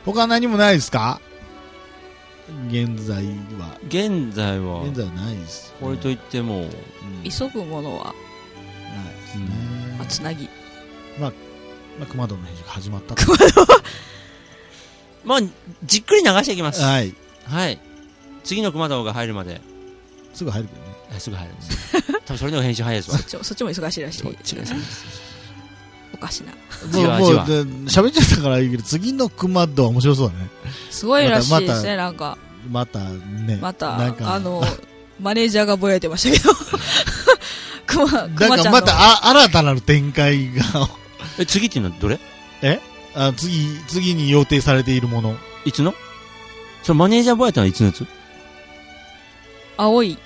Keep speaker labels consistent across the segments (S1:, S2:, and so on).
S1: 他何もないですか？現在は
S2: ない
S1: です。
S2: これといっても、
S3: 急ぐものは
S1: ないですね。
S3: つなぎ。
S1: 熊戸の編集が始まった
S3: 熊戸
S2: まあ、じっくり流していきます。
S1: はい。
S2: はい。次の熊戸が入るまで。
S1: すぐ入るけどね。
S2: すぐ入るんです。多分それでも編集早いですわ。
S3: そっちも忙しいらしい。おかしな。
S1: もう喋っちゃったからいいけど、次の熊戸は面白そうだね。
S3: すごいらしいですね、なんか。
S1: また、
S3: マネージャーがぼやいてましたけど。熊ちゃんの。
S1: なんかまた新たなる展開が。
S2: 次っていうのはどれ？
S1: 次に予定されているもの。
S2: いつの？そのマネージャーぼやったのはいつのやつ？
S3: 青い。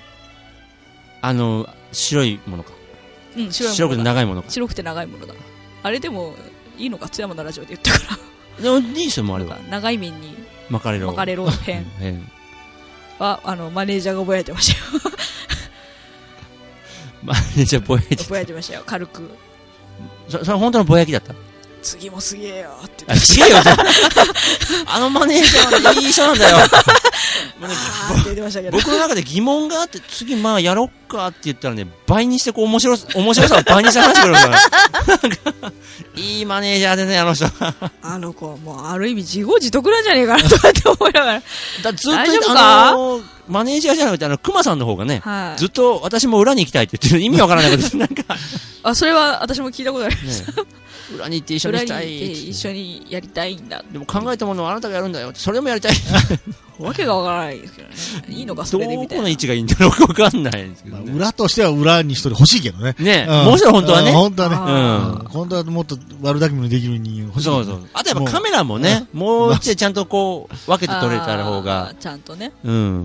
S2: 白いものか。
S3: うん、
S2: 白くて長いものか。
S3: 白くて長いものだ。あれでも、いいのか、津山のラジオで言ったから。
S2: でも、いいですよ、もうあれは。
S3: 長い面に、
S2: 巻かれろ
S3: 編は、マネージャーがぼやいてましたよ。
S2: マネージャーぼやいて
S3: ぼやいてましたよ、軽く。
S2: それ本当のぼやきだった？
S3: 次もすげえよって
S2: すげえよマネージャーはいい人なんだよ。僕の中で疑問があって、次やろっかって言ったらね、倍にして面白さを倍にして話してくるから。いいマネージャーでね、あの人。
S3: あの子はもうある意味自業自得なんじゃねえかなとかって思いながら。
S2: ずっとマネージャーじゃなくて、熊さんの方がね、ずっと私も裏に行きたいって言ってる意味わからないことです。なんか。
S3: それは私も聞いたことあります。
S2: 裏に行って一緒にしたい。
S3: 一緒にやりたいんだ。
S2: でも考えたものをあなたがやるんだよ。それもやりたい。
S3: わけがわからないですけどね。いいのかそれでみたいな。
S2: どこの位置がいいんだろうかわかんないですけどね。
S1: 裏としては裏に一人欲しいけどね。
S2: ね、もちろん本当はね。
S1: 本当はね。本当はもっと悪だけもできる人間欲しい。
S2: そうそう。あとやっぱカメラもね、もう一度ちゃんとこう分けて撮れた方が。
S3: ちゃんとね。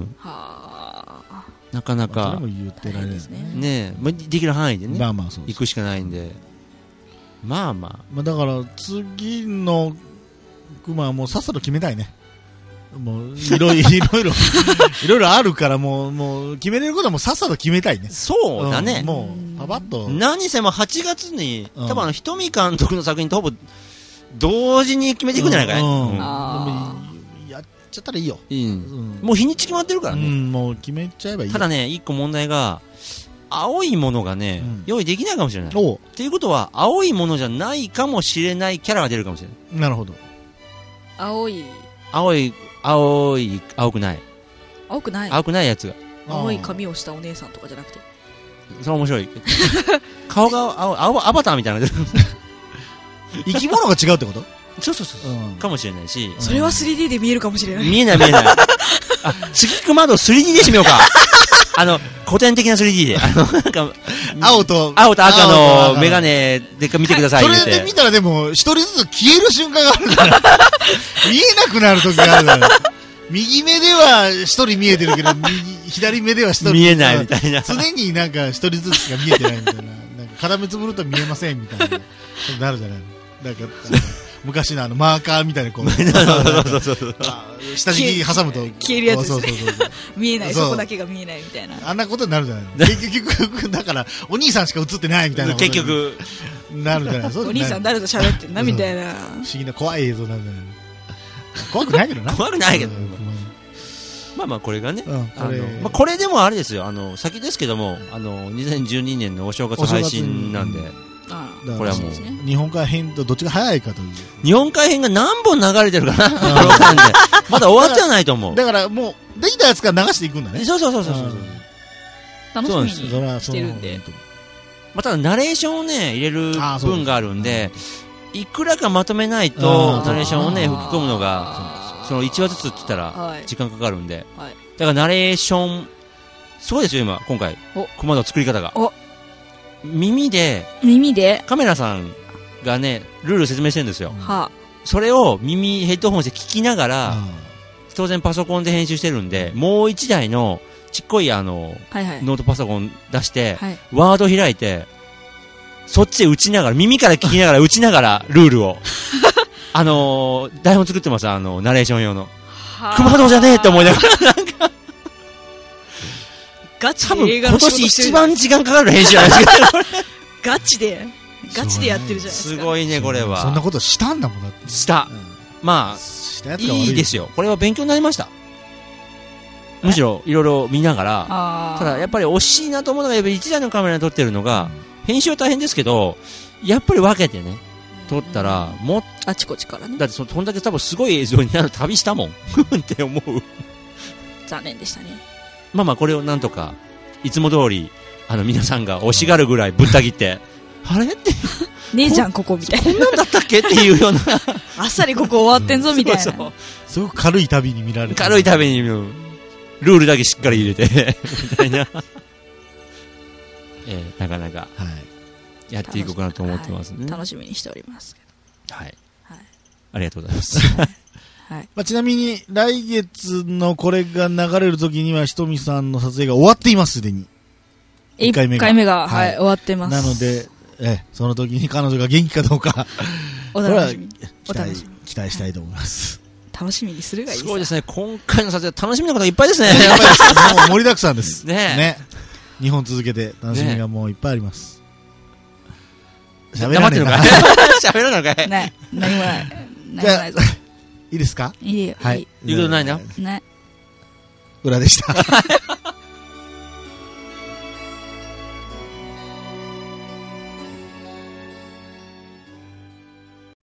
S2: なかなか。
S1: それも言ってられるですね。
S2: ね、できる範囲でね。
S1: そう
S2: 行くしかないんで。だ
S1: から次の熊はもうさっさと決めたいね。もういろいろあるからもう決めれることはもうさっさと決めたいね。
S2: そうだね。
S1: もうパパッと。
S2: 何せも8月に多分瞳監督の作品とほぼ同時に決めていくんじゃないかい。
S1: やっちゃったらいいよ。
S2: もう日にち決まってるからね。
S1: もう決めちゃえばいい。
S2: ただね、一個問題が。青いものがね、用意できないかもしれない。っていうことは、青いものじゃないかもしれないキャラが出るかもしれない。
S1: なるほど。
S3: 青く
S2: ない。
S3: 青く
S2: ないやつが。
S3: 青い髪をしたお姉さんとかじゃなくて。
S2: それ面白い。顔がアバターみたいなの出る。
S1: 生き物が違うってこと？
S2: そう。かもしれないし。
S3: それは 3D で見えるかもしれない。
S2: 見えない。次熊戸 3D でしてみようか。古典的な 3D で。
S1: 青と
S2: 赤のメガネで見てください。
S1: それで見たらでも、一人ずつ消える瞬間があるから。見えなくなる時があるから。右目では一人見えてるけど、左目では一人
S2: 見えないみたいな。
S1: 常になんか一人ずつしか見えてないみたいな。なんか片目つぶると見えませんみたいな。そうなるじゃないの。なんか、昔のマーカーみたいなこう。下敷き挟むと。
S3: 消えるやつですね。見えない、そこだけが見えないみたいな。
S1: あんなことになるじゃないの。結局、だから、お兄さんしか映ってないみたいな。
S2: 結局。
S1: なるじゃない。
S3: お兄さん誰と喋ってんなみたいな。
S1: 不思議な怖い映像になるじゃない。怖くないけどな。
S2: 怖くないけど。これがね。これでもあれですよ。先ですけども、2012年のお正月配信なんで。これはもう
S1: 日本海編とどっちが早いかという。
S2: 日本海編が何本流れてるかな。まだ終わってはないと思う。
S1: だからもうできたやつから流していくんだね。
S2: そう。
S3: 楽しみにしてるんで。
S2: ただナレーションをね入れる分があるんで、いくらかまとめないとナレーションをね吹き込むのがその1話ずつって言ったら時間かかるんで、だからナレーションすごいですよ今回熊の作り方が。耳でカメラさんがねルール説明してるんですよ。それをヘッドホンして聞きながら当然パソコンで編集してるんで、もう一台のちっこいノートパソコン出してワード開いてそっちで打ちながら耳から聞きながら打ちながらルールを台本作ってます。ナレーション用の熊戸じゃねえって思いながらなんか
S3: ガチで映画
S2: の仕事してる。多分今年一番時間かかる編集じゃないですか。
S3: ガチでやってるじゃないですか。
S2: すごいねこれは。
S1: そんなことしたんだもんだって。
S2: した。
S1: したやつが悪い。
S2: いいですよ。これは勉強になりました。むしろいろいろ見ながら、ただやっぱり惜しいなと思うのが、やっぱり1台のカメラで撮ってるのが、編集は大変ですけど、やっぱり分けてね、撮ったら、もっ
S3: あちこちからね。
S2: だってそんだけ多分すごい映像になる旅したもんって思う。
S3: 残念でしたね。
S2: まあまあこれをなんとか、いつも通り、皆さんが惜しがるぐらいぶった切って、あれって
S3: ねえじゃんここみたいな。
S2: こんなんだったっけっていうような
S3: あっさりここ終わってんぞみたいな。そうそう、
S1: すごく軽い旅に見られて、
S2: 軽い旅にルールだけしっかり入れてみたいななかなかやっていこうかなと思ってますね。
S3: 楽しみにしておりますけど。
S2: はい、はい、ありがとうございます
S3: はい、
S1: まあ、ちなみに来月のこれが流れる時にはひとみさんの撮影が終わっていますすでに。1回目が、はい、終わってます。 なので、その時に彼女が元気かどうか
S3: お楽しみに
S1: 期待したいと思います。
S3: 楽しみにするがいい。
S2: すごいですね。今回の撮影楽しみなことがいっぱいですね。
S1: もう盛りだくさんです
S2: ね。
S1: 2本続けて楽しみがもういっぱいあります。
S2: 喋らないのかい。喋らないのかい。
S3: ね、何もない。
S1: じゃあいいですか。
S3: いいよ。
S1: はい。
S2: 言うことないな。
S3: ね。
S1: 裏でした。